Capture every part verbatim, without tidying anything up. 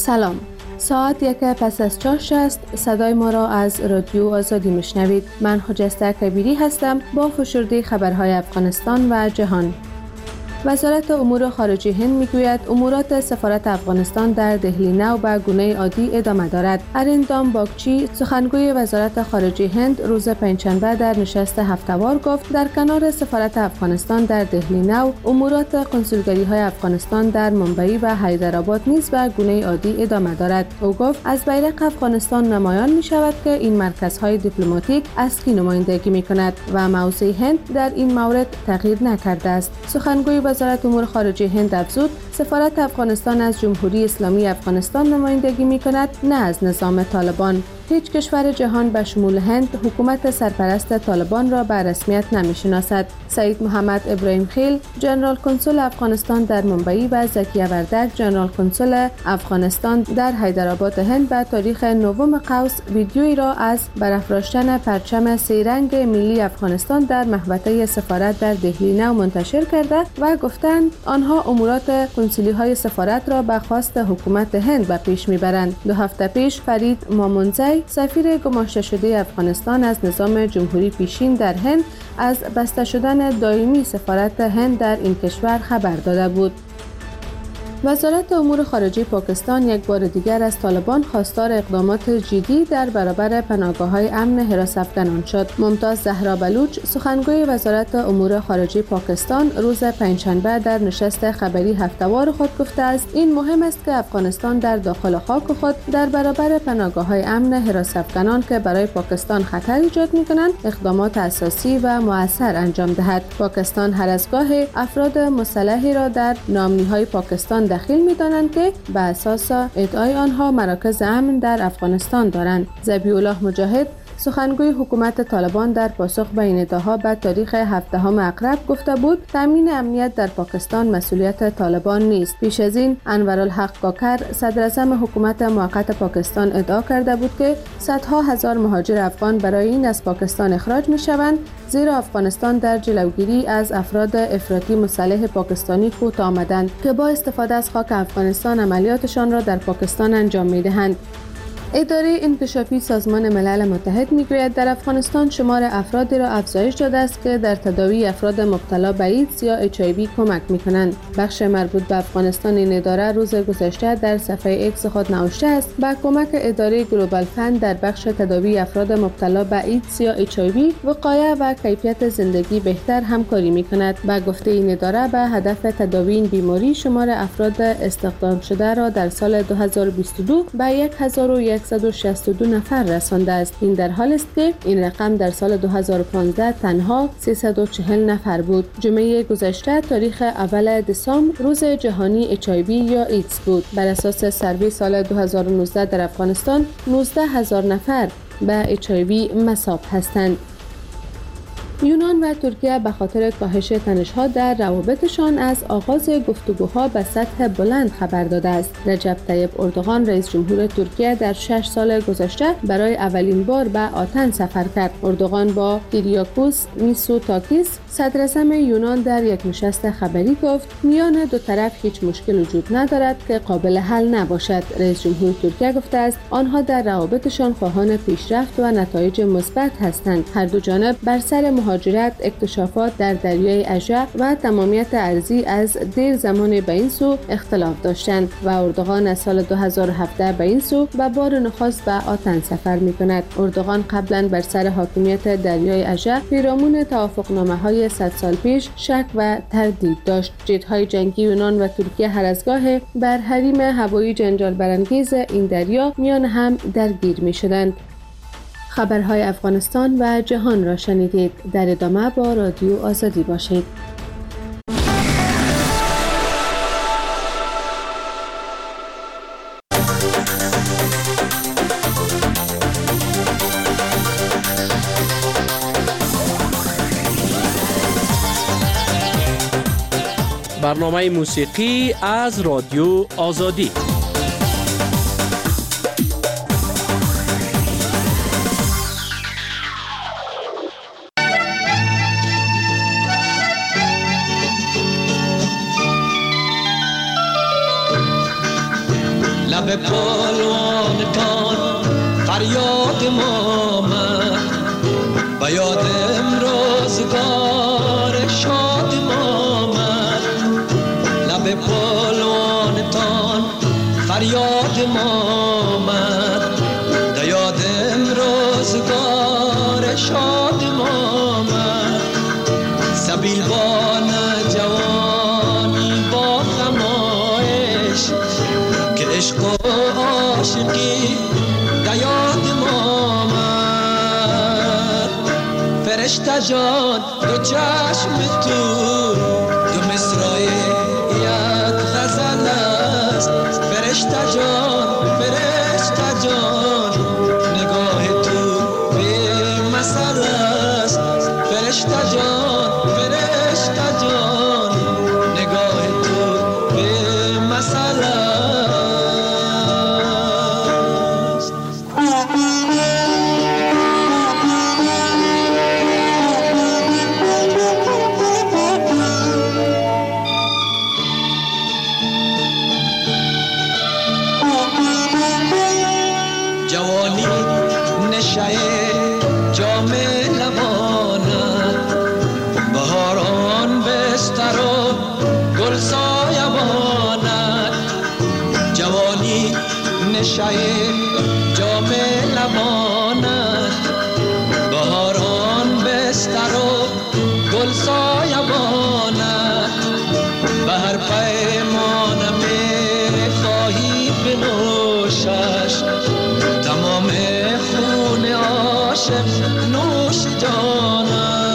سلام، ساعت یک پس از چاش است. صدای ما را از رادیو آزادی میشنوید. من خجسته کبیری هستم با فشرده خبرهای افغانستان و جهان. وزارت امور خارجه هند میگوید امورات سفارت افغانستان در دهلی نو به گونه عادی ادامه دارد. اریندام باگچی، سخنگوی وزارت خارجه هند، روز پنجشنبه در نشست هفته‌وار گفت در کنار سفارت افغانستان در دهلی نو، امورات کنسولگری های افغانستان در ممبئی و حیدرآباد نیز به گونه عادی ادامه دارد. او گفت از بیرق افغانستان نمایان می شود که این مرکزهای دیپلماتیک از کی نمایندگی می کند و موضع هند در این مورد تغییر نکرده است. سخنگوی وزارت امور خارجه هند افزود سفارت افغانستان از جمهوری اسلامی افغانستان نمایندگی می کند، نه از نظام طالبان. هیچ کشور جهان به شمول هند حکومت سرپرست طالبان را به رسمیت نمی‌شناسد. سعید محمد ابراهیم خیل، ژنرال کنسول افغانستان در ممبئی و زکیه وردک، ژنرال کنسول افغانستان در حیدرآباد هند به تاریخ نهم قوس ویدیویی را از برافراشتن پرچم سه رنگ ملی افغانستان در محوطه سفارت در دهلی نو منتشر کرده و گفتند آنها امورات کنسولی‌های سفارت را به خواست حکومت هند به پیش می‌برند. دو هفته پیش فرید مامونزی، سفیر گماشته شده افغانستان از نظام جمهوری پیشین در هند، از بسته شدن دائمی سفارت هند در این کشور خبر داده بود. وزارت امور خارجه پاکستان یک بار دیگر از طالبان خواستار اقدامات جدی در برابر پناهگاه‌های امن حراس افغانان شد. ممتاز زهرا بلوچ، سخنگوی وزارت امور خارجه پاکستان، روز پنجشنبه در نشست خبری هفته‌وار خود گفته است این مهم است که افغانستان در داخل خاک خود در برابر پناهگاه‌های امن حراس افغانان که برای پاکستان خطر ایجاد می‌کنند اقدامات اساسی و مؤثر انجام دهد. پاکستان هر از گاه افراد مسلحی را در نامنی‌های پاکستان دخیل می‌دانند که به اساس ادعای آنها مراکز امن در افغانستان دارند. ذبیح الله مجاهد، سخنگوی حکومت طالبان، در پاسخ به این ادعاها به تاریخ هفدهم اقرب گفته بود تامین امنیت در پاکستان مسئولیت طالبان نیست. پیش از این انورالحق کاکر، صدر اعظم حکومت موقت پاکستان، ادعا کرده بود که صدها هزار مهاجر افغان برای این از پاکستان اخراج می‌شوند زیرا افغانستان در جلوگیری از افراد افراطی مسلح پاکستانی خود آمدند که با استفاده از خاک افغانستان عملیاتشان را در پاکستان انجام می‌دهند. اداره انکشافی سازمان ملل متحد میگوید در افغانستان شمار افرادی را افزایش داده است که در تداوی افراد مبتلا به ایدز یا اچ آی وی کمک میکنند. بخش مربوط به افغانستان این اداره روز گذشته در صفحه اکس خود نوشته است با کمک اداره گلوبال فند در بخش تداوی افراد مبتلا به ایدز یا اچ آی وی وقایع و کیفیت زندگی بهتر همکاری میکند. با گفته این اداره به هدف تداوی این بیماری شمار افراد استخدام شده را در سال دو هزار و بیست و دو به صد و صد و شصت و دو نفر رسانده است. این در حالی است که این رقم در سال دو هزار و پانزده تنها سیصد و چهل نفر بود. جمعه گذشته تاریخ اول دسامبر روز جهانی اچ آی وی یا ایدز بود. بر اساس سروی سال دو هزار و نوزده در افغانستان نوزده هزار نفر به اچ آی وی مصاب هستند. یونان و ترکیه به خاطر کاهش تنش‌ها در روابطشان از آغاز گفتگوها به سطح بلند خبر داده است. رجب طیب اردوغان، رئیس جمهور ترکیه، در شش سال گذشته برای اولین بار به آتن سفر کرد. اردوغان با کیریاکوس میتسوتاکیس، صدر اعظم یونان، در یک نشست خبری گفت میان دو طرف هیچ مشکل وجود ندارد که قابل حل نباشد. رئیس جمهور ترکیه گفته است آنها در روابطشان خواهان پیشرفت و نتایج مثبت هستند. هر دو جانب بر سر مهاجرت، اکتشافات در دریای اژه و تمامیت ارضی از دیر زمان به این سو اختلاف داشتند و اردوغان از سال دو هزار و هفده به این سو به بار نخست به آتن سفر می‌کند. اردوغان قبلا بر سر حاکمیت دریای اژه پیرامون توافقنامه‌های صد سال پیش شک و تردید داشت. جت‌های جنگی یونان و ترکیه هر از گاه بر حریم هوایی جنجال برانگیز این دریا میان هم درگیر می‌شدند. خبرهای افغانستان و جهان را شنیدید. در ادامه با رادیو آزادی باشید. برنامه موسیقی از رادیو آزادی. لب لب پلوانتان فریاد ما من و یادم روزگار شاد ما من لب پلوانتان فریاد ما من و یادم روزگار شاد ما من سبیل بان جوانی با خمایش که عشق و عاشقی دیاد ما من فرشته جان دو چشم تو دو مصرای یک غزل است فرشته جان فرشته جان نگاه تو به مثل است فرشته جان فرشته جان نگاه تو به مثل است جوانی نشه جام لبانت بهاران بستر و گل سایبانت جوانی نشه جام لبانت بهاران بستر و گل سایبانت به هر پیمانم خواهی بنوشش تمام خون عاشق نوش جانم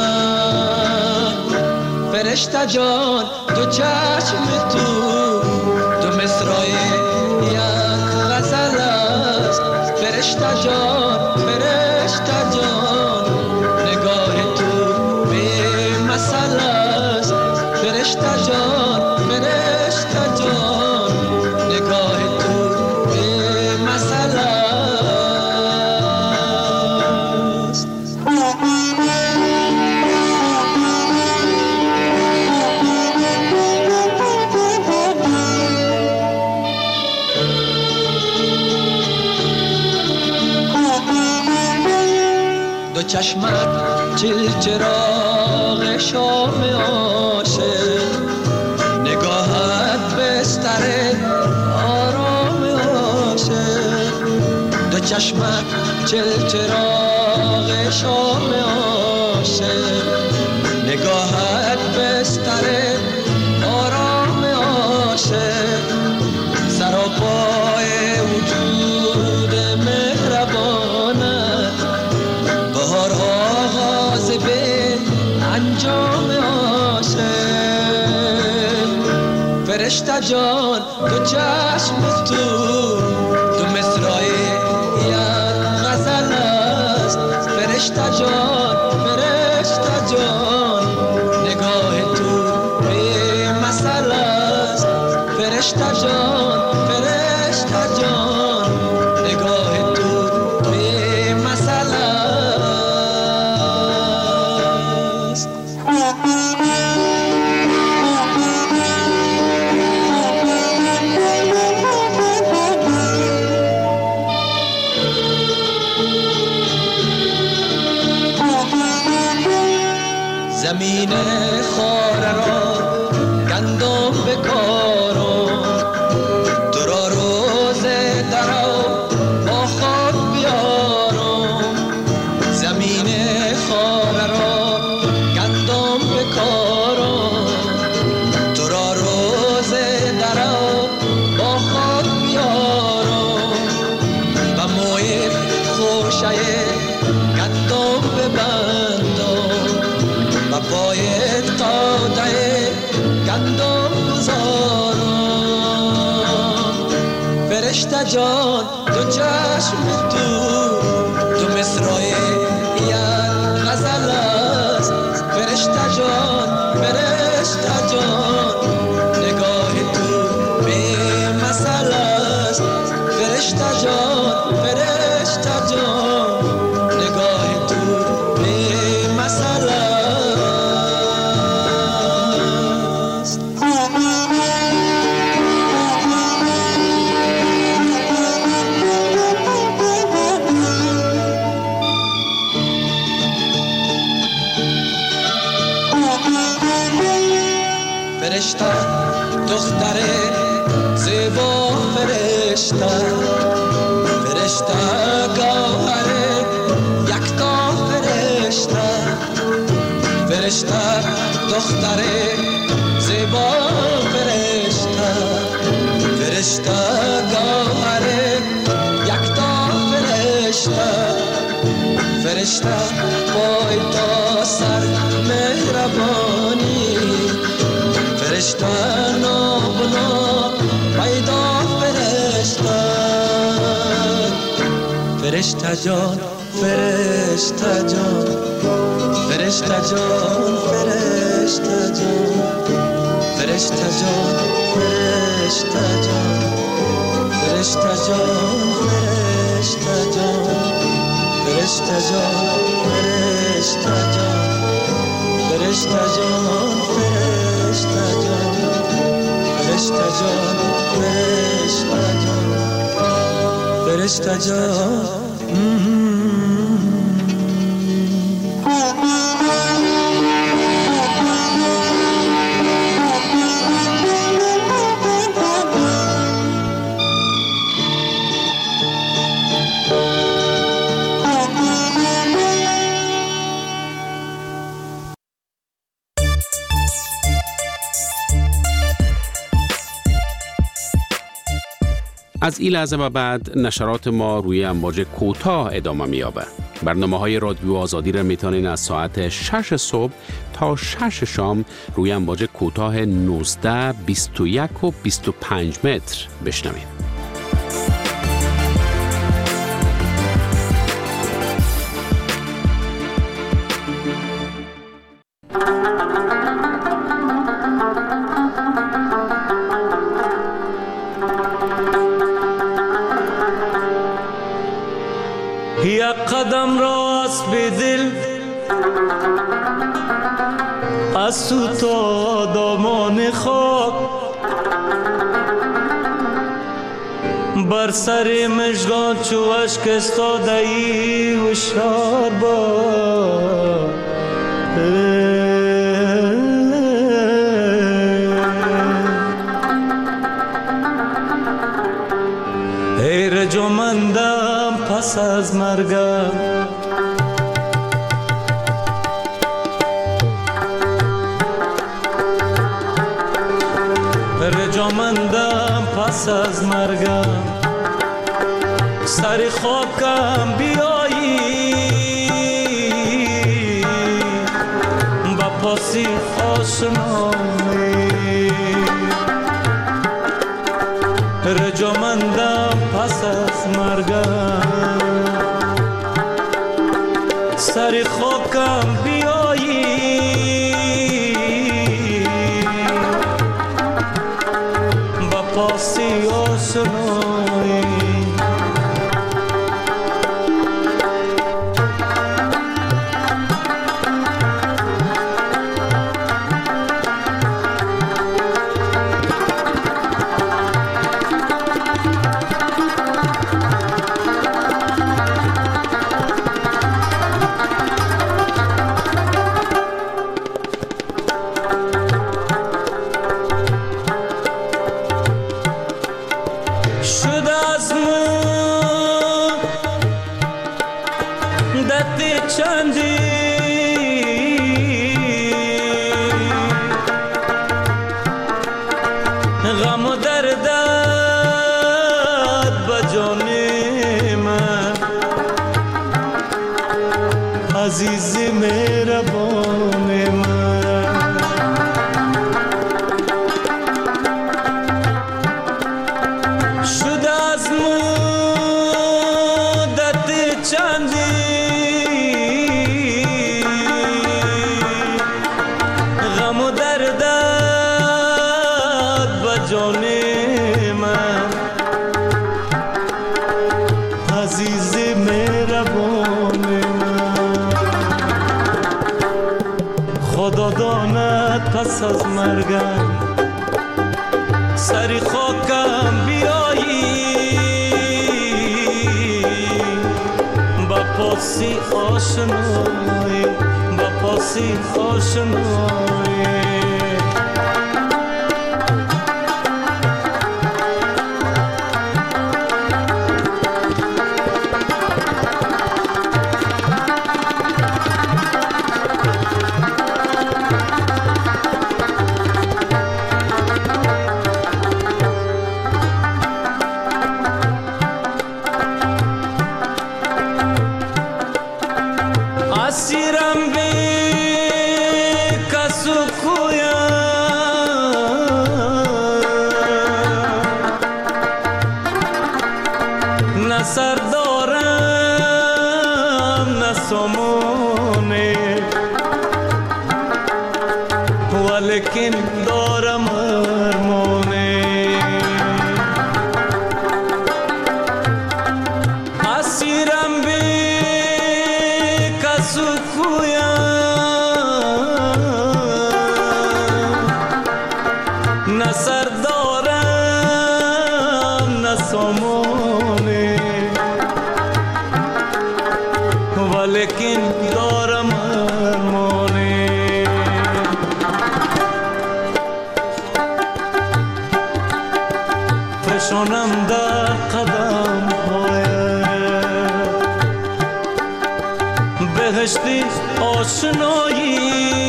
فرشته جان دو چشم تو دو مصرای یک غزل است فرشته جان فرشته جان نگاه تو به مثل است فرشته جان فرشته جان نگاه تو به مثل است دو چشمت چل چراغ شام عاشق نگاهت بستر آرام عاشق دو چشمت چل چراغ شام عاشق نگاهت بستر آرام عاشق سراپای وجود مهربانت بهار آغاز به انجام عاشق فرشته جان دو چشم تو دو مصرای یک غزل است فرشته جان فرشته جان نگاه تو به مثل است فرشته جان فرشته جان نگاه تو به مثل است زمین خاره را گندم بکارم تو را روز درو با خود بیارم زمین خاره را گندم بکارم تو را روز درو با خود بیارم و موی خوشه گندم ببندم و پای تاده گندم گذارم فرشته جان دو چشم تو دو مصرای یک غزل است فرشته جان فرشته جان نگاه تو به مثل است فرشته جان فرشته جان نگاه تو به مثل است فرشته دختر زیبا فرشته فرشته گوهر یکتا فرشته فرشته دختر زیبا فرشته فرشته گوهر یکتا فرشته فرشته پای تا سر مهربانی فرشته نابنا پیدا فرشته فرشته جان فرشته جان فرشته جان فرشته جان فرشته جان فرشته جان فرشته جان فرشته جان فرشته جان فرشته جان فرشته جان فرشته جان فرشته جان فرشته جان فرشته جان از این لحظه و بعد نشرات ما روی امواج کوتاه ادامه می‌یابه. برنامه‌های رادیو آزادی را میتونین از ساعت شش صبح تا شش شام روی امواج کوتاه نوزده، بیست و یک و بیست و پنج متر بشنوید. یک قدم راست به دل از تو تا دامان خاک بر سر مژگان چو اشک استاده ای هوشیار باش ای رجامندم پس از مرگم رجامندم پس از مرگم سر خاکم بیایی با پاسی آشنایی رجامندم پس از مرگم سر خاکم بیایی با پاسی آشنایی غم و دردت بجان من عزیز مهربان من شد از مدت چندی غم و دردت جان من عزیز مهربان من خدا داند پس از مرگم سر خاکم بیایی با پاسی آشنایی با پاسی بپرسی آشنایی لیکن دارم ارمانه اسیرم بی کسو کویم نه سر دارم نه سامانه ولیکن دارم ارمانه فشانم در قدم هایت بهشتی آشنایی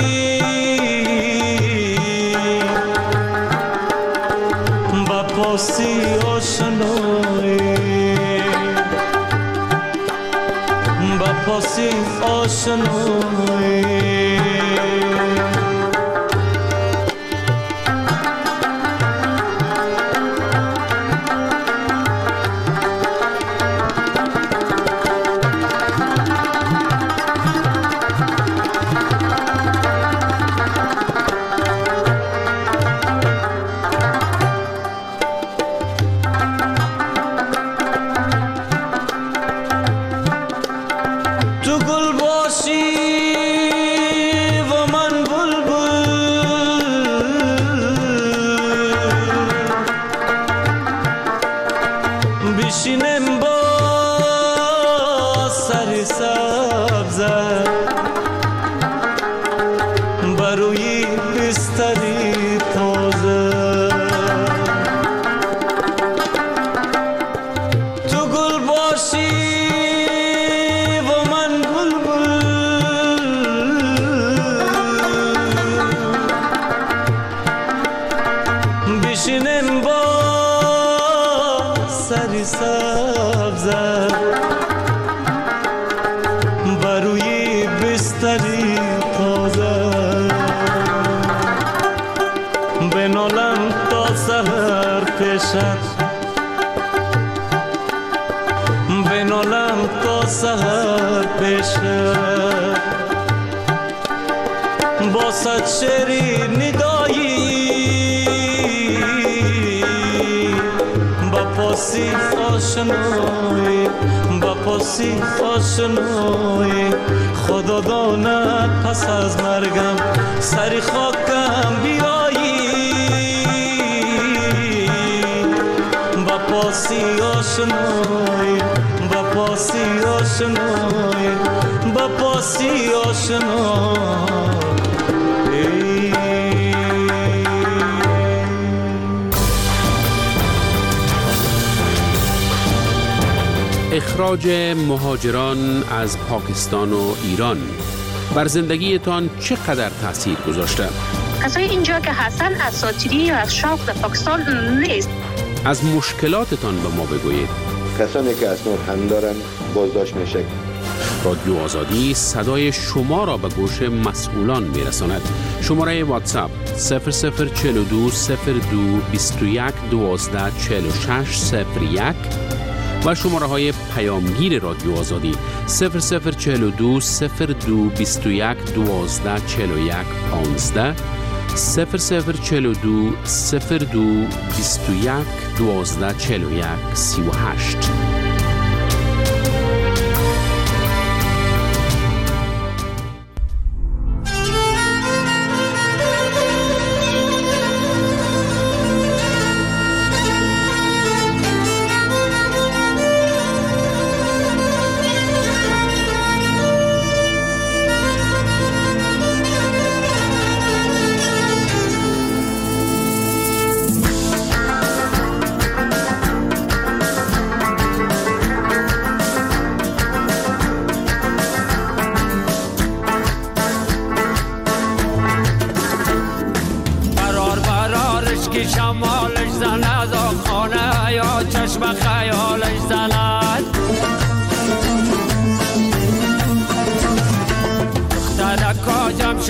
با پاسی آشنایی با پاسی آشنایی بشینم با سر سبز بروی بستری تازه تو گل باشی و من بلبل بشینم با سری سبز بروی بستری تازه بنالم تا سحر پیشت بنالم تا سحر پیشت با صد شعری ندایی با پاسی آشنایی با پاسی آشنایی خدا داند پس از مرگم سری خاکم بیایی با پاسی آشنایی با پاسی آشنایی با پاسی آشنایی اخراج مهاجران از پاکستان و ایران بر زندگیتان چقدر تاثیر گذاشته؟ کسای اینجا که هستن اساطیری یا از شوق در پاکستان نیست. از مشکلاتتان به ما بگویید. کسانی که اسناد هم دارن بازداشت میشه. رادیو آزادی صدای شما را به گوش مسئولان میرساند. شماره واتساپ صفر صفر چهل و دو صفر دو بیست و یک دوازده چهل و شش صفر یک و شماره های پیامگیر رادیو آزادی صفر صفر چهل و دو صفر دو بیست و یک دوازده چهل و یک پانزده صفر صفر چهل و دو صفر دو بیست و یک دوازده چهل و یک سی و هشت.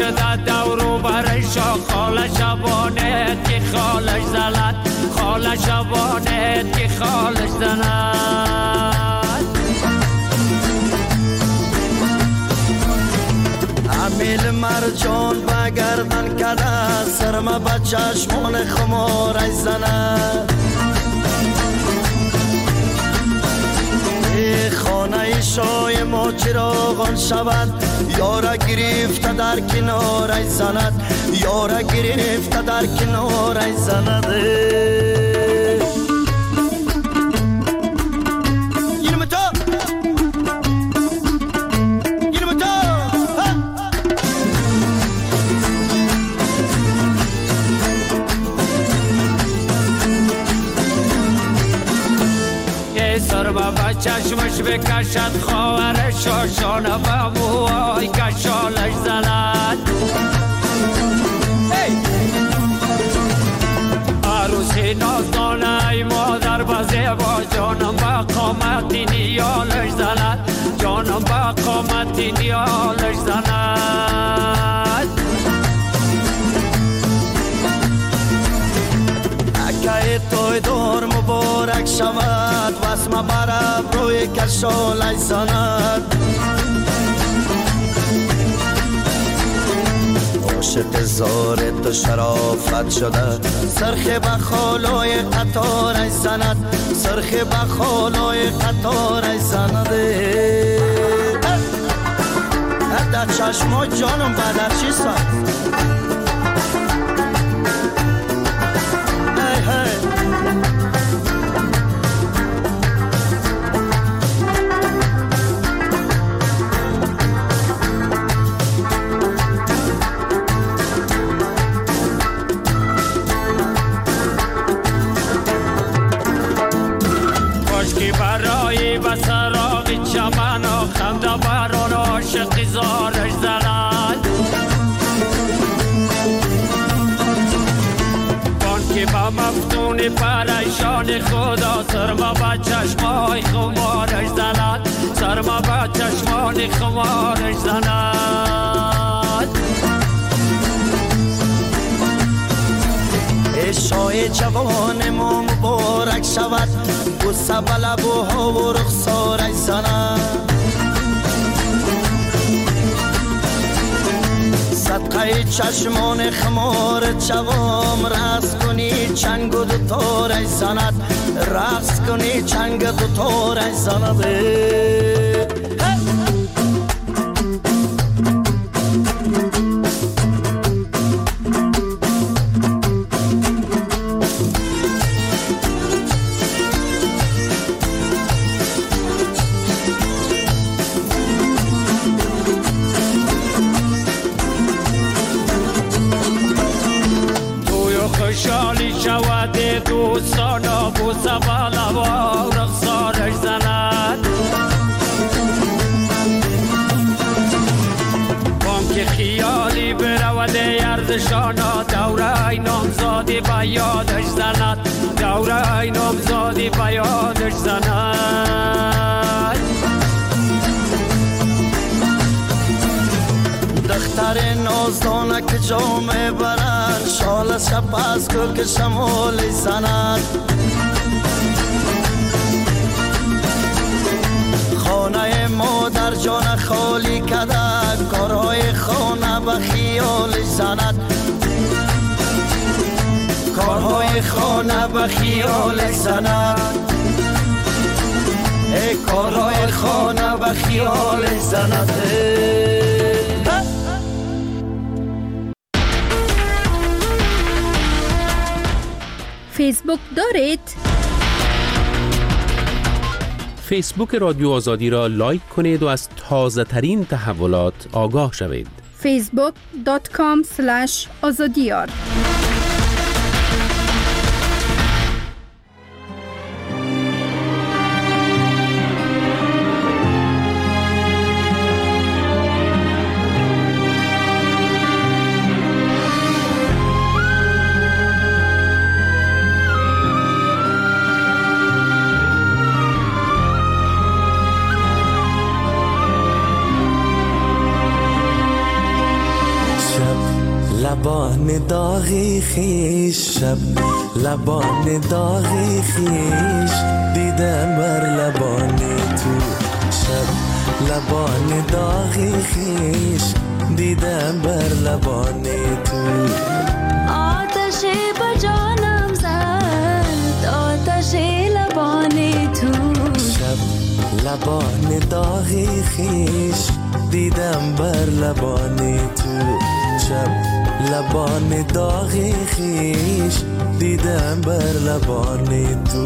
شده دورو برشا خال شبانت که خالش زلد خال شبانت که خالش زلد امیل مرجان بگردن کده سرما به چشمان خمارش زند خانه شای ما چراغان شود یارا گرفته در کنارش زند یارا گرفته در کنارش زند گیرم تو گیرم تو سر بابا چشمش بکشد خواهر شاشانه با موهای کشالش زند عروسی نازدانه ای مادر بزه با جانم با قامتی نیالش زند جانم با قامتی نیالش زند اکه توی دور مبارک شود واسم برب روی کشالش زند عاشق زار تو شرافت شده سرخ بخالای قطارش زند سرخ بخالای قطارش زند در چشما جانم بدر چی سند برای بسراغ چمن و خنده بران عاشق زارش زند بان که با مفتون پریشان خدا سرما با چشمای خمارش زند سرما با چشمان خمارش زند شای جوان ما مبارک شود بوسه بلبوها و رخسارش زند صدقه چشمان خمار جوام رقص کنی چنگ و دوتارش زند رقص کنی چنگ دوتارش زند خوشحالی شود دوستان و بوسه بالا و رخسارش زند بام که خیالی برود یردشان دوره نامزادی به یادش زند دوره نامزادی به یادش زند دختر نازدانه که جامه برند شال شپس کو که شمال زند خانه مادر جان خالی کده کارهای خانه به خیال زند کارهای خانه به خیال زند ای کارهای خانه به خیال زند فیسبوک دارید؟ فیسبوک رادیو آزادی را لایک کنید و از تازه ترین تحولات آگاه شوید. فیسبوک دات کام اسلش آزادیار لبان داغی خیش شب لبان داغی خیش دیدم بر لبان تو شب لبان داغی خیش دیدم بر لبان تو آتش به جانم زد آتش لبان تو شب لبان داغی خیش دیدم بر لبان تو شب لبان داغی خیش دیدم بر لبان تو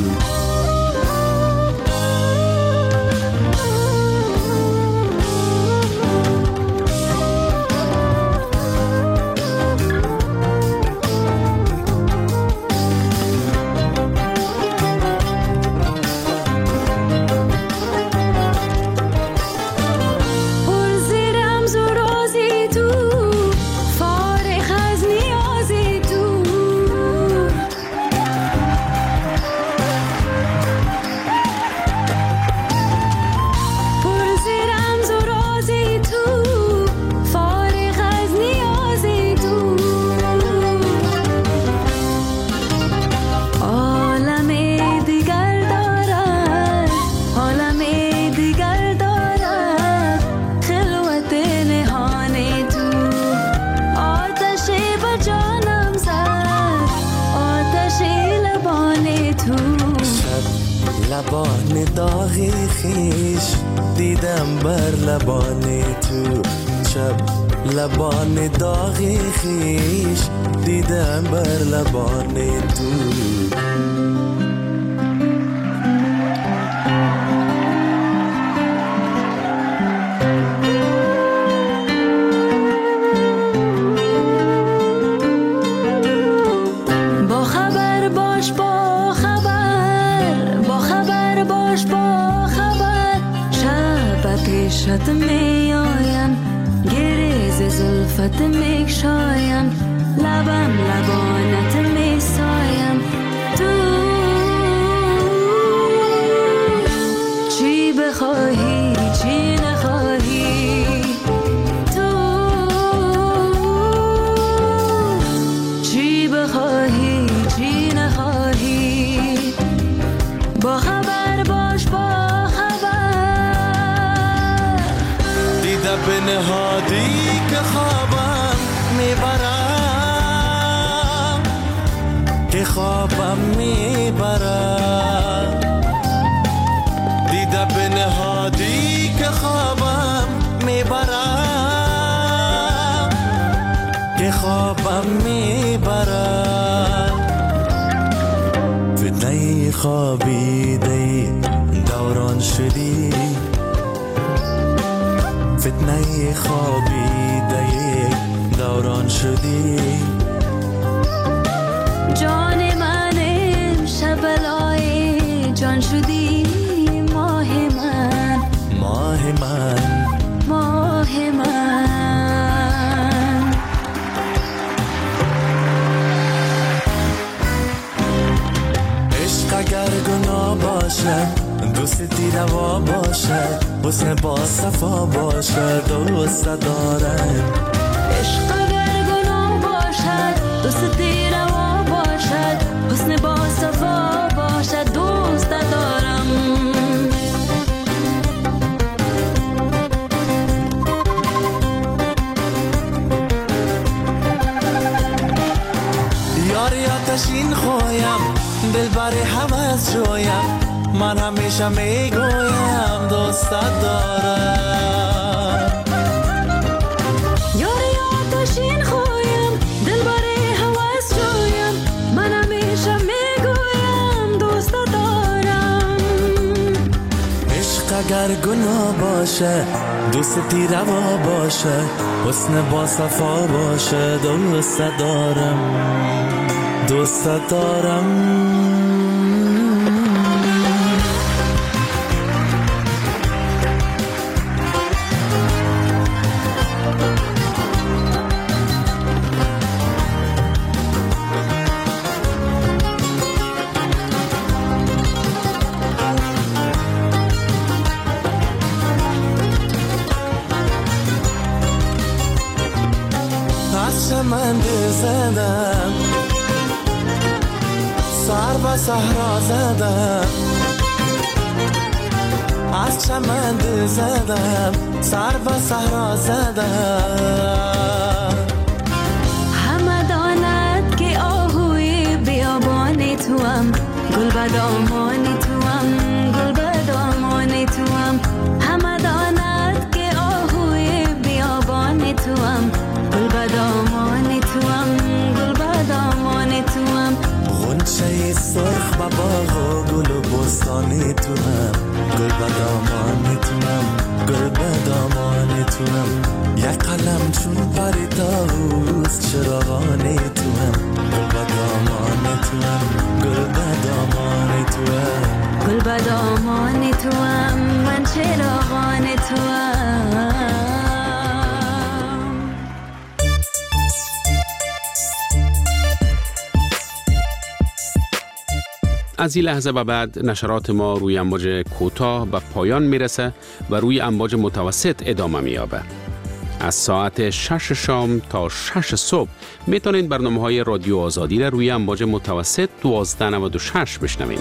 لبان داغی خیش دیدم بر لبان تو شب لبان داغی خیش دیدم بر لبان تو پیشت می آیم گریز زلفت می شایم لبم لبانت می سایم تو چی بخواهی چی نخواهی تو چی بخواهی چی نخواهی با خبر باش با به نهادی که خوابم میبرم که خوابم میبرم دیده به نهادی که خوابم میبرم که خوابم میبرم فتنه خوابیده دوران شدی فتنه خوابیده دوران شدی جان من امشب لای جان شدی ماه من ماه من ماه من عشق اگر گناه باشد دوستی روا باشد حسن با صفا باشد دوست دارم عشق اگر گناه باشد دوستی روا باشد حسن با صفا باشد دوست دارم یاری آتشین خویم دل بری حوض جویم من همیشه میگویم دوست دارم یاری آتشین خویم دل بری حوض جویم من همیشه میگویم دوست دارم عشق اگر گناه باشه دوستی روا باشه حسن با صفا باشه دوست دارم دوست دارم از چمن دل زدم سر به صحرا زدم از چمن دل زدم سر به صحرا زدم همه داند که آهوی بیابان توام گل به دامان توام گل به دامان توام همه داند که آهوی بیابان توام گل به دامان توام گل به دامان توام غنچه سرخ به باغ و گل و بستان توام گل به دامان توام گل به دامان توام یک قلم چون پری طاووس چراغان توام گل به دامان توام گل به دامان توام گل به دامان توام من چراغان توام. از این لحظه به بعد نشرات ما روی امواج کوتاه به پایان میرسه و روی امواج متوسط ادامه مییابه. از ساعت شش شام تا شش صبح میتونید برنامه های رادیو آزادی را روی امواج متوسط دوازده نود و شش بشنوید.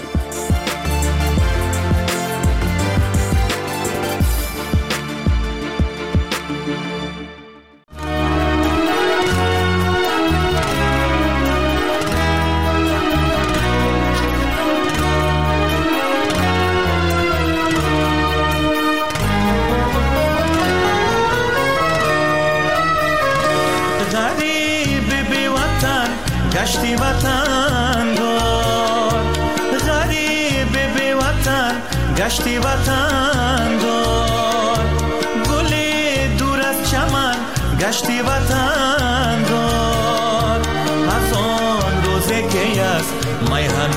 گشتی وطن دار غریب بی وطن گشتی وطن دار گلی دور از چمن گشتی وطن دار از آن روزی که از میهن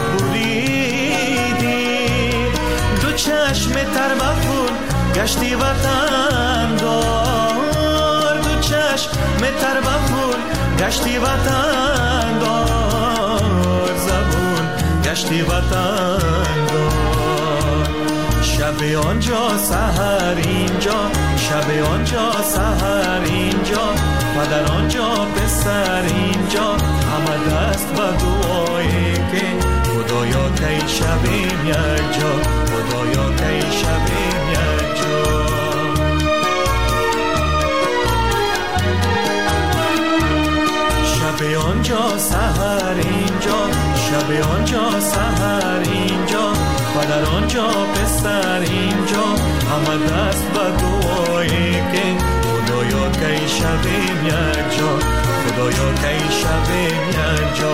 بریدی دو چشم تر و خون گشتی وطن دار دو چشم تر و خون گشتی وطن دار زبون گشتی وطن دار شب آنجا سحر اینجا شب آنجا سحر اینجا پدر آنجا پسر اینجا همه دست به دعایی که خدایا کی شبیم یک جا خدایا کی شبیم یک جا شب آنجا سحر اینجا شب آنجا سحر اینجا پدر آنجا پسر اینجا همه دست به دعایی که خدایا کی شبیم یک جا خدایا کی شبیم یک جا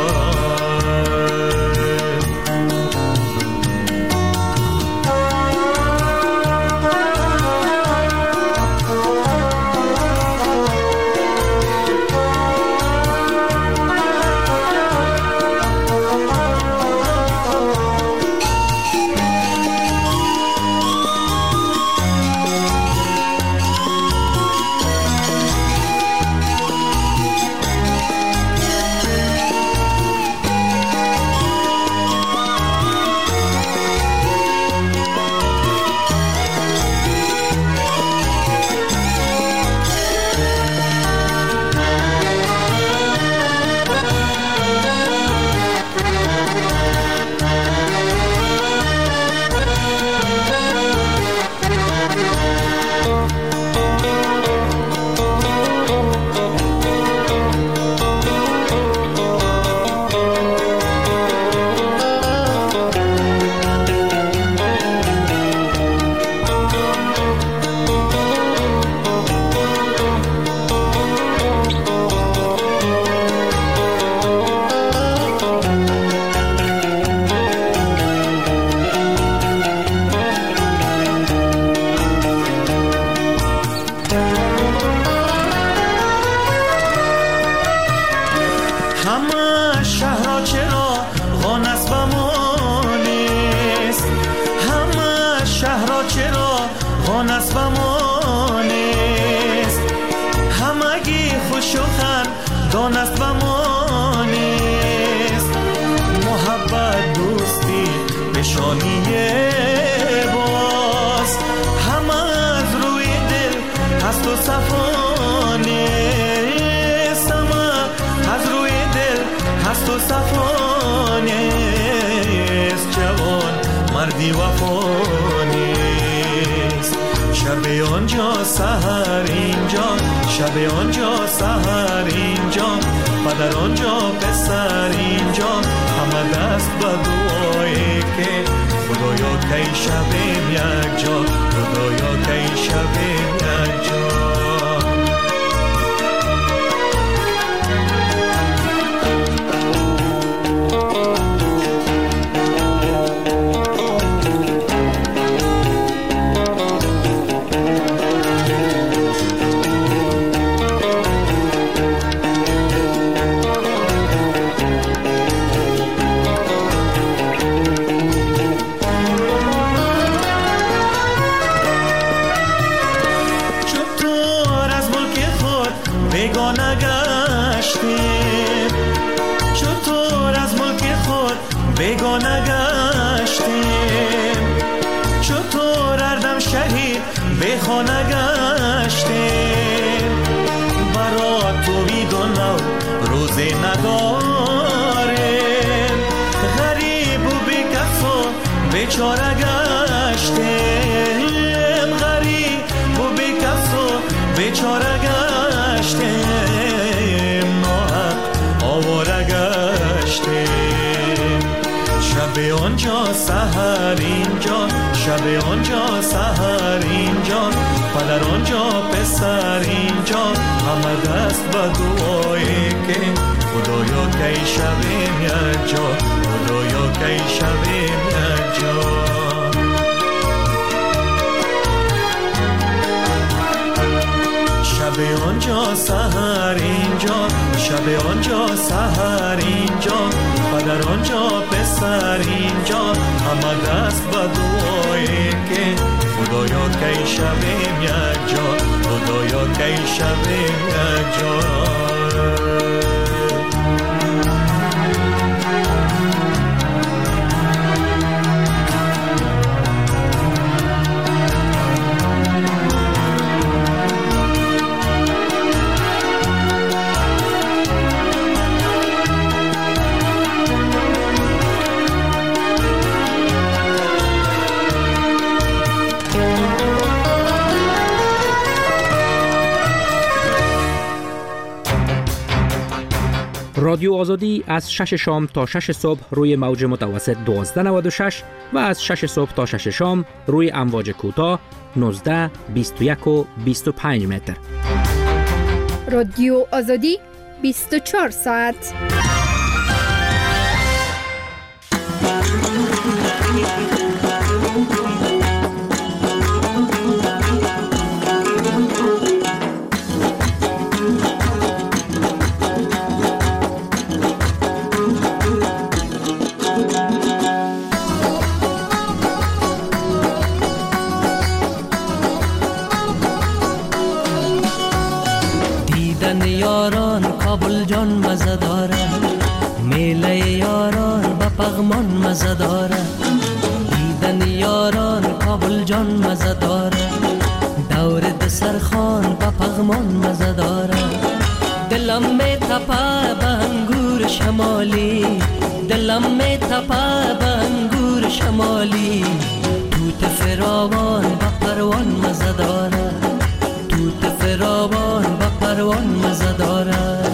صفانه سما و صفا نیست، جوان مردی وفا نیست. شب آنجا سحر اینجا، شب آنجا سحر اینجا، پدر آنجا پسر اینجا، همه دست به دعایی که خدایا کی شبیم یک جا، خدایا کی شبیم یک جا. بیگانه گشتیم، چطور اردم شهید به خانه گشتیم. برا تو ویدون روزی نداریم، غریب و بیکس و بیچاره گشتیم، غریب و بیکس و بیچاره گشتیم، ناحق آواره گشتیم. شب آنجا سحر اینجا، شب آنجا سحر اینجا، پدر آنجا پسر اینجا، همه دست به دعایی که خدایا کی شبیم یک جا، خدایا کی شبیم یک جا. شب آنجا سحر اینجا، شب آنجا سحر اینجا، پدر آنجا پسر اینجا، همه دست به دعایی که خدایا کی شبیم یک جا، خدایا کی شبیم یک جا. رادیو آزادی از شش شام تا شش صبح روی موج متوسط دوازده نود و شش و از شش صبح تا شش شام روی امواج کوتاه نوزده، بیست و یک و بیست و پنج متر. رادیو آزادی بیست و چهار ساعت. کابل جان مزه داره، میله یاران با پغمان مزه داره. دیدن یاران کابل جان مزه داره، دور دسرخان با پغمان مزه داره. دلم می تپه به انگور شمالی، دلم می تپه به انگور شمالی. توت فراوان با پروان مزه داره، توت فراوان با پروان مزه داره.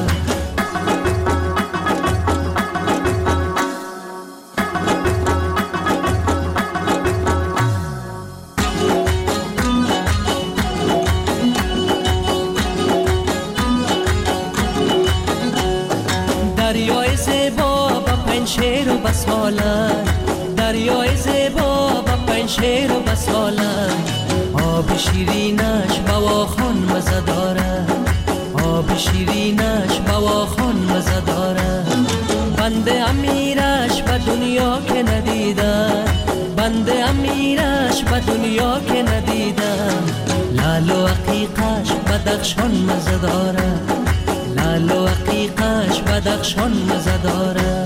دریای زیبا با پنشیر و بسالن، دریای زیبا با پنشیر و بسالن. آب شیرینش بواخان مزه داره، آب شیرینش بواخان مزه داره. بنده امیرش به دنیا که ندیدم، بنده امیرش به دنیا که ندیدم. لال و عقیقش بدخشان مزه داره، لال و عقیقش بدخشان مزه داره.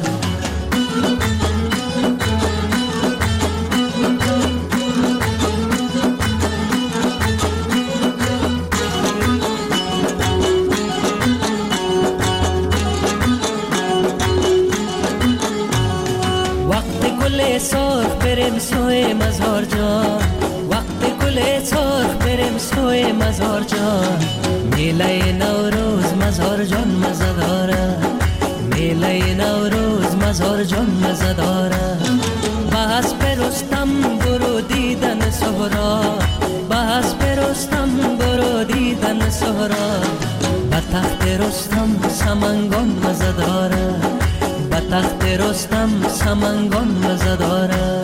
بریم سوی مزار جان، وقت گل سرخ بریم سوی مزار جان. میله نوروز مزار جان مزه داره، میله نوروز مزار جان مزه داره. بس برستم برو دیدن سهرا، بس برستم برو دیدن سهرا. به تخت رستم سمنگان مزه داره، به تخت رستم سمنگان مزه داره.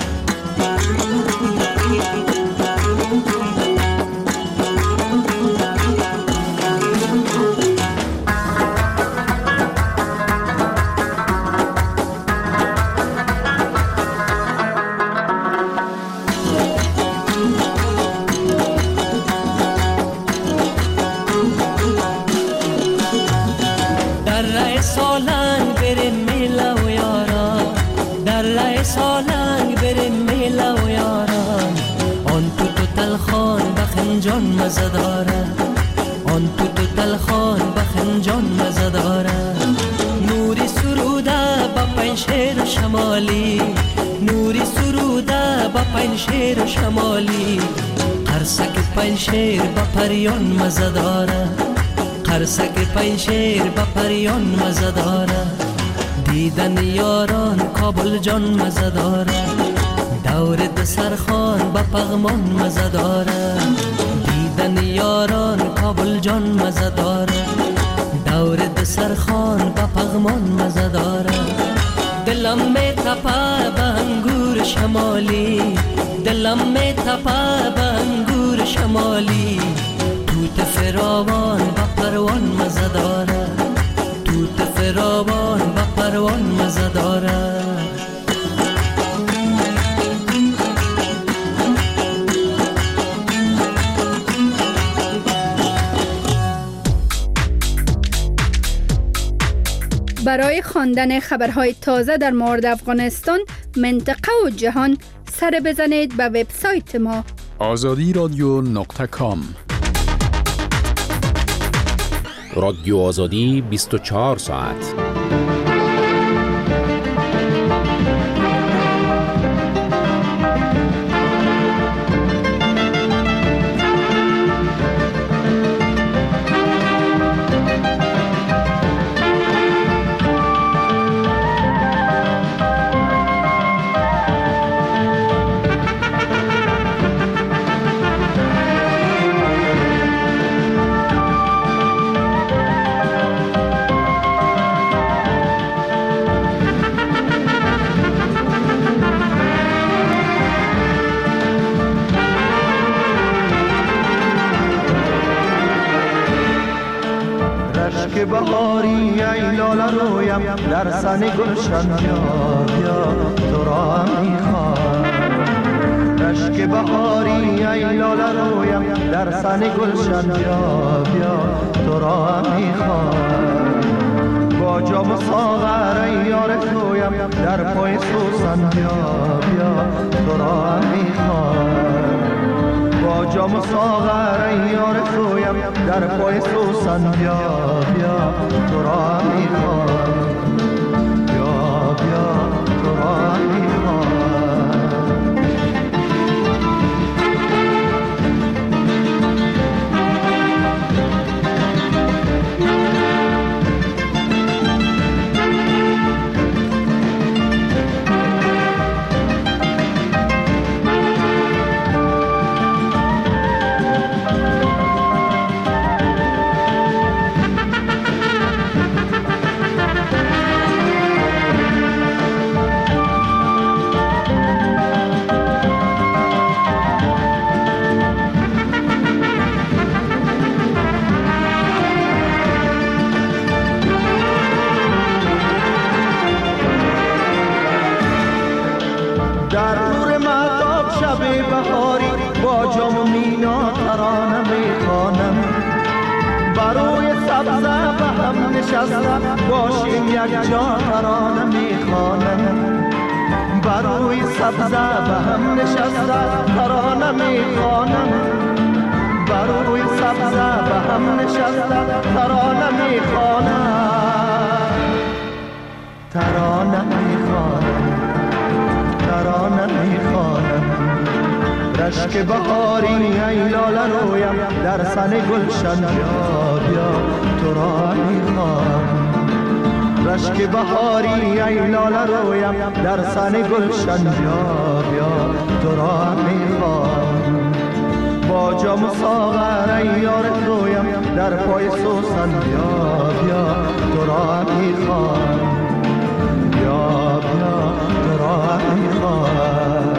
جان مزه داره، آن تو تو تلخان بخنجان مزه داره. نوری سروده با پنشیر شمالی، نوری سروده با پنشیر شمالی. قرصک پنشیر با پریان مزه داره، قرصک پنشیر با پریان مزه داره. دیدن یاران کابل جان مزه داره، دور دسرخان با پغمان مزه داره. دیدن یاران کابل جان مزه داره، دور دسرخان با پغمان مزه داره. دلم می تپه به انگور شمالی، دلم می تپه به انگور شمالی. توت فراوان با پروان مزه داره، توت فراوان با پروان مزه داره. برای خواندن خبرهای تازه در مورد افغانستان، منطقه و جهان سر بزنید به وبسایت ما آزادی رادیو نقطه کام. رادیو آزادی بیست و چهار ساعت. که بهاری ای لاله رویم در سن گلشن بیا بیا تو را میخوام. رشک بهاری ای لاله رویم در سن گلشن بیا بیا تو را میخوام. با جام و ساغر ای یار تویم در پای سوسن بیا بیا تو را میخوام. با جام و ساغر ای یار تویم در پای سوسن بیا بیا تو را میخوام. بیا بیا تو را میخوام. باشیم یک جا ترانه میخوانم. بروی سبزه به هم نشسته ترانه میخوانم. بروی سبزه به هم نشسته ترانه میخوانم. ترانه میخوانم. ترانه میخوانم. بهاری ای لاله رویم در سن گلشن بیا بیا تو را میخوام رشک بهاری ای لاله رویم در سن گلشن بیا بیا تو را میخوام با جام ساغر ای یار رویم در پای سوسن بیا بیا تو را میخوام بیا بیا تو را میخوام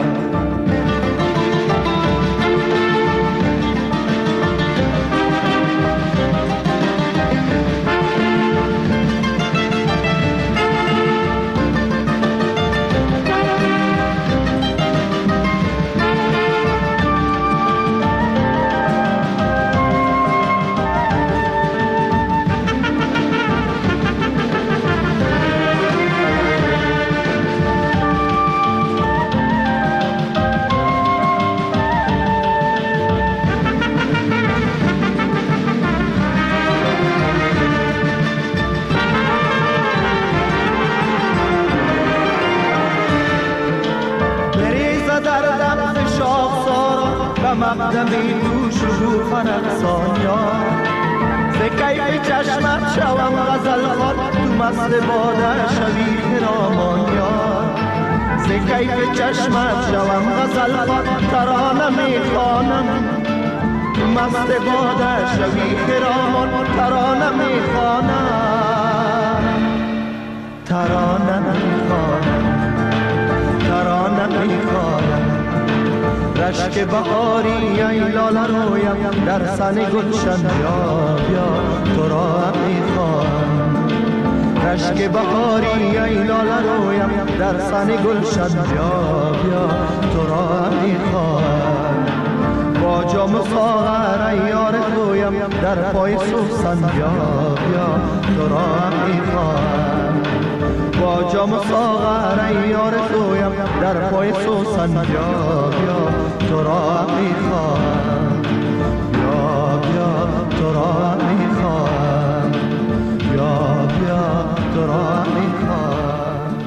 مقدمی تو شکوفه رقصان یار ز کیف چشمت شوم غزل خوان تو مست باده شوی خرامان یار ز کیف چشمت شوم غزل خوان ترانه میخوانم تو مست باده شوی خرامان ترانه میخوانم ترانه میخوانم ترانه میخوانم رشک بهاری ای لاله رویم در سن گلشن بیا بیا تو را میخوام رشک بهاری ای لاله رویم در سن گلشن بیا بیا تو را میخوام با جام ساغر ای یار رویم در پای سوسن بیا بیا تو را میخوام با جام ساغر ای یار رویم در پای سوسن بیا بیا تو را میخوام بیا بیا تو را میخوام بیا بیا تو را میخوام.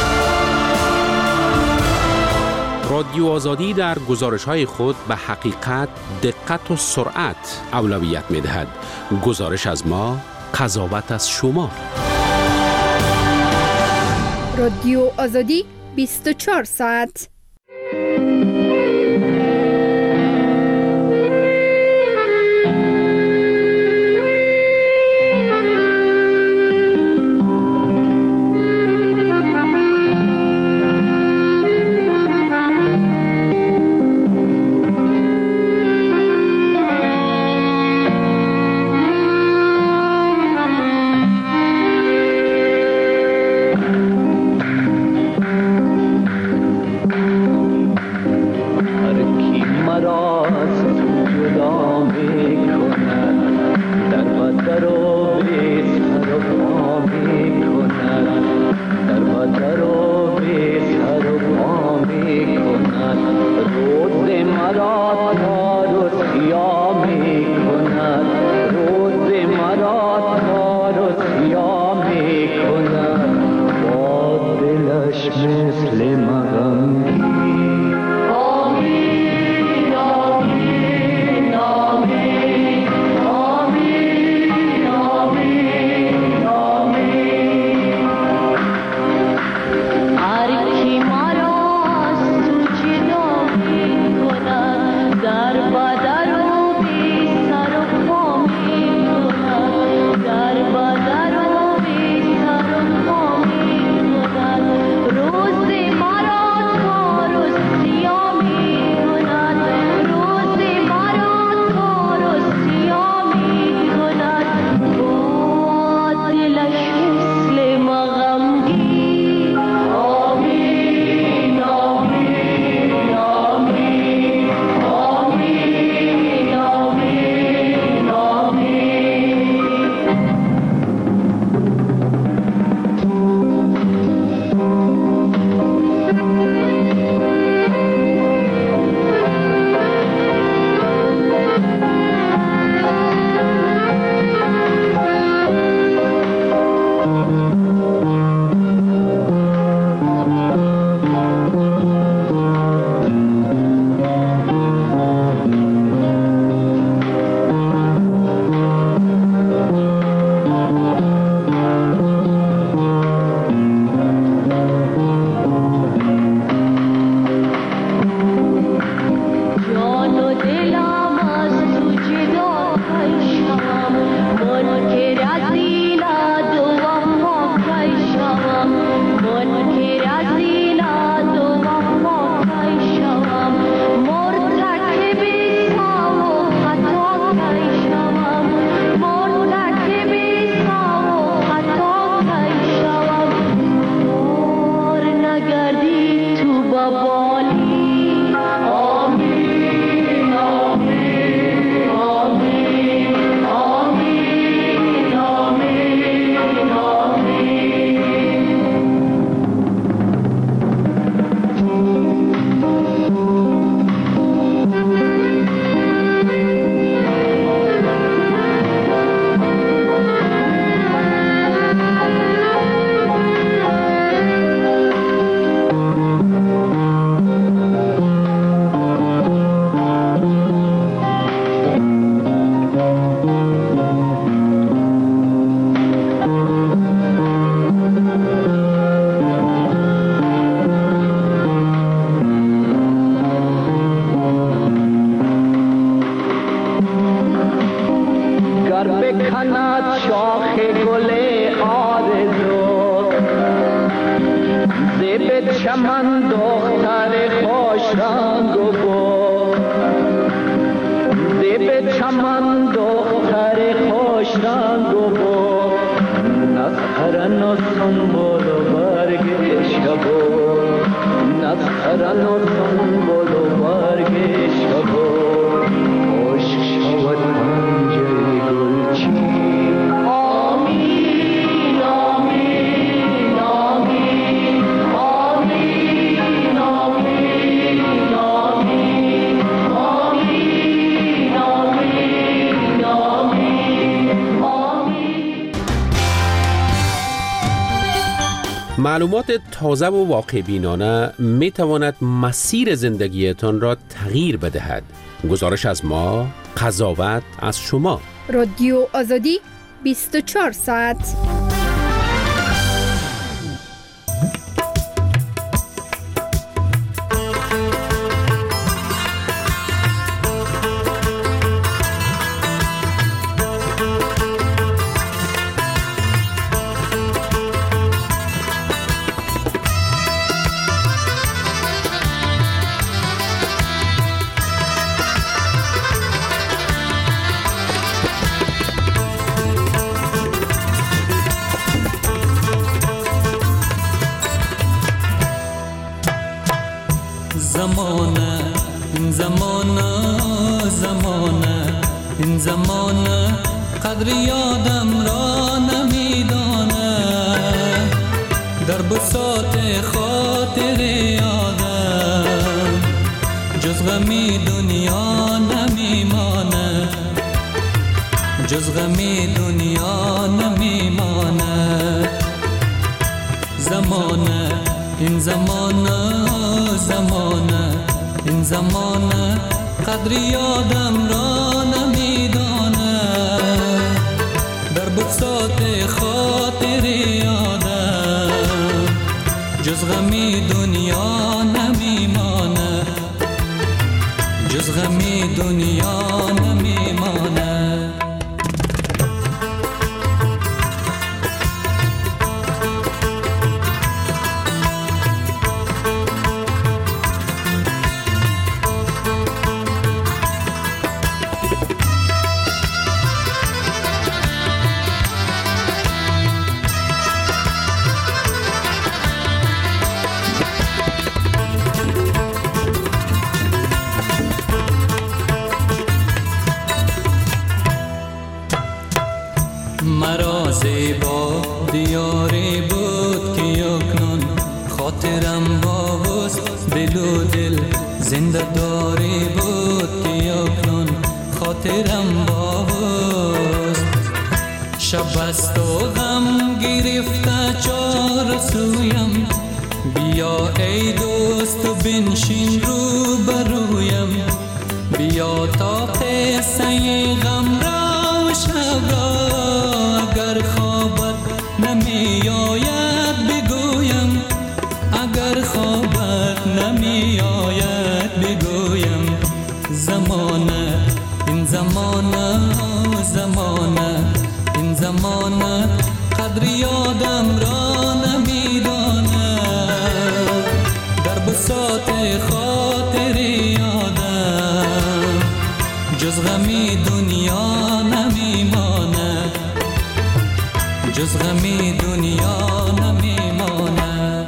رادیو آزادی در گزارش‌های خود به حقیقت، دقت و سرعت اولویت می‌دهد. گزارش از ما، قضاوت از شما. رادیو آزادی بیست و چهار ساعت. چمن دختر خوش رنگ و بو زیب چمن دختر خوش رنگ و بو نزخرن و سنبول و برگ شبو نزخرن و سنبول و برگ شبو عشق شود پنجه گلچین معلومات تازه و واقع بینانه می تواند مسیر زندگیتان را تغییر بدهد. گزارش از ما، قضاوت از شما. رادیو آزادی بیست و چهار ساعت. زمانه این زمانه زمانه این زمانه قدر یادم را نمیدانه در بساط خاطر یادم جز غمی دنیا نمیمانه جز غمی دنیا نمیمانه زمانه این زمانه زمانه این زمانه قدر یادم را نمیدانه در بساط خاطر یادم جز غمی دنیا نمیمانه جز غمی دنیا نمیمانه مرا زیبا دیاری بود که یکنون خاطرم باوست دل و دل زنده داری بود که یکنون خاطرم باوست شب است و غم گرفته چار سویم بیا ای دوست و بنشین رو برویم بیا تا قصه غم را و شب را اگر خوابت نمی آید بگویم اگر خوابت نمی آید بگویم زمانه این زمانه زمانه این زمانه قدر یادم را نمیدانه در بساط خاطر یادم جز غمی دنیا نمیمانه جز غمی دنیا نمیمانه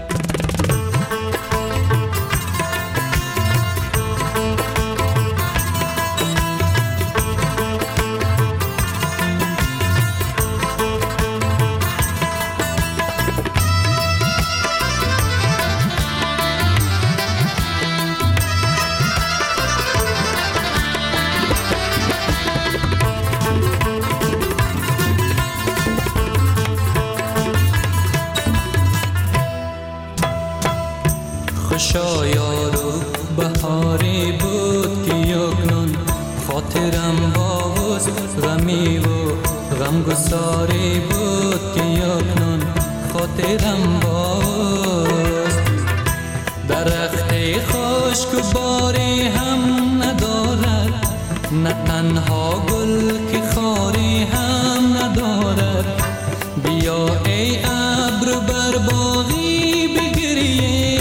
خوشا یارو بهاری بود که یکنون خاطرم باوست غمی و غمگساری بود که یکنون خاطرم باوست درخت خشک و باری هم ندارد نه تنها گل که خاری هم ندارد بیا ای ابر بر باغی بگریه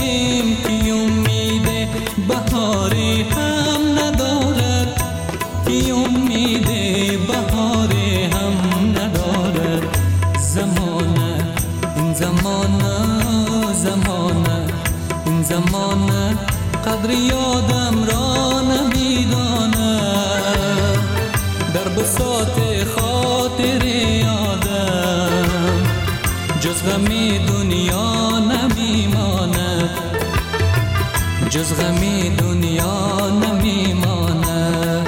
زمانه زمانه این زمانه قدر یادم را نمیدانه در بساط خاطر یادم جز غمی دنیا نمیمانه جز غمی دنیا نمیمانه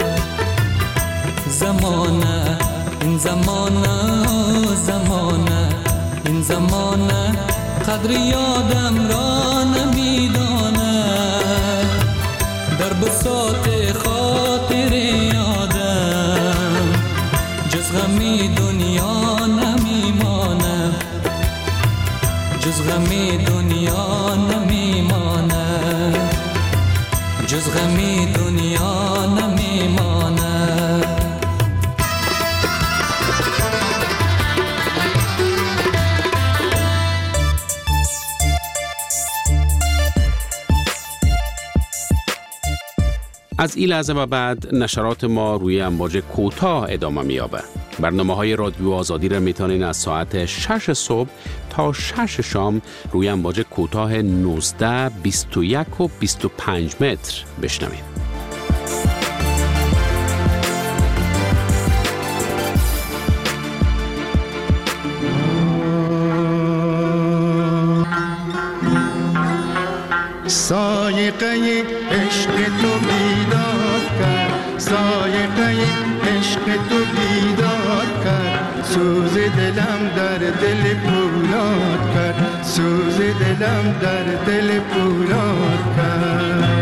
زمانه این زمانه زمانه این زمانه قدر یادم را نمیدانه در بساط خاطر یادم جز غمی دنیا نمیمانه جز غمی دنیا نمیمانه جز غمی دنیا نمیمانه از این لحظه و بعد نشرات ما روی امواج کوتاه ادامه می‌یابد. برنامه‌های رادیو آزادی را میتونین از ساعت شش صبح تا شش شام روی امواج کوتاه نوزده، بیست و یک و بیست و پنج متر بشنوید. سایقه عشق تو بیدار کرد سایقه عشق تو بیدار کرد سوز دلم در دل پولاد کرد سوز دلم در دل پولاد کرد